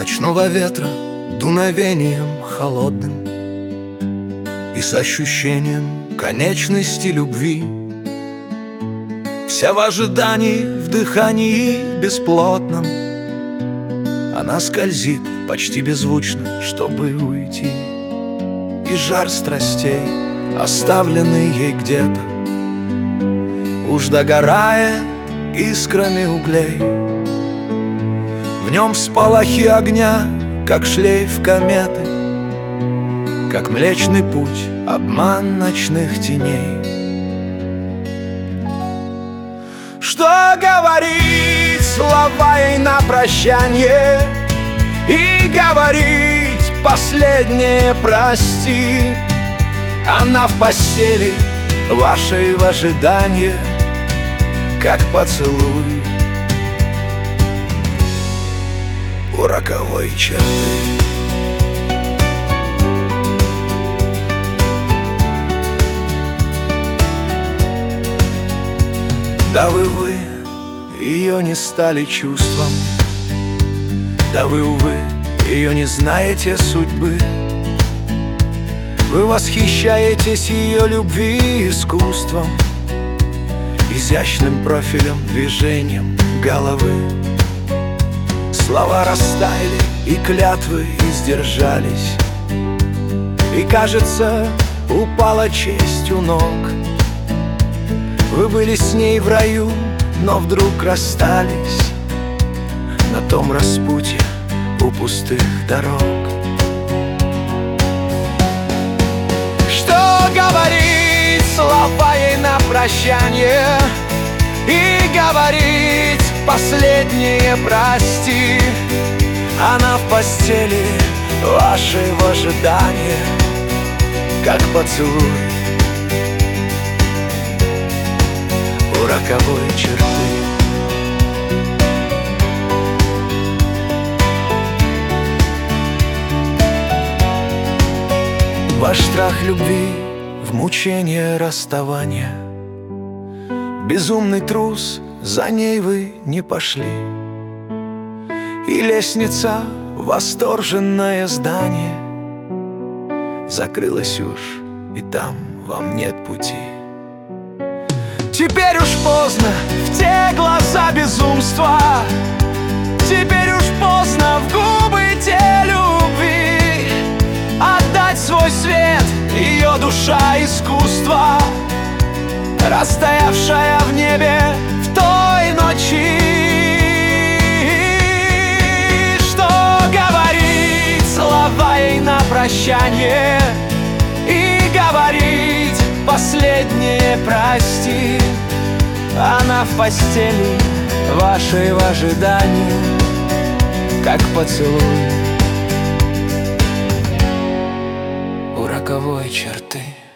ночного ветра дуновением холодным и с ощущением конечности любви. Вся в ожидании, в дыхании бесплотном, она скользит почти беззвучно, чтобы уйти. И жар страстей, оставленный ей где-то, уж догорает искрами углей. В нем сполохи огня, как шлейф кометы, как Млечный Путь, обман ночных теней. Что говорить слова ей на прощанье и говорить последнее прости? Она в постели вашей в ожидании, как поцелуй у роковой черты. Да вы, ее не стали чувством, да вы, увы, ее не знаете судьбы. Вы восхищаетесь ее любви искусством, изящным профилем, движением головы. Слова растаяли, и клятвы издержались, и, кажется, упала честь у ног. Вы были с ней в раю, но вдруг расстались на том распутье у пустых дорог. Что говорить слова ей на прощанье и говорить последнее прости? Она в постели вашей в ожидании, как поцелуй у роковой черты. Ваш страх любви в мучение расставания, безумный трус, за ней вы не пошли. И лестница, восторженное здание, закрылась уж, и там вам нет пути. Теперь уж поздно в те глаза безумства, теперь уж поздно в губы те любви. Отдать свой свет, ее душа искусства, растаявшая в небе в той ночи. Что говорить слова ей на прощанье и говорить последнее прости? Она в постели вашей в ожидании, как поцелуй у роковой черты.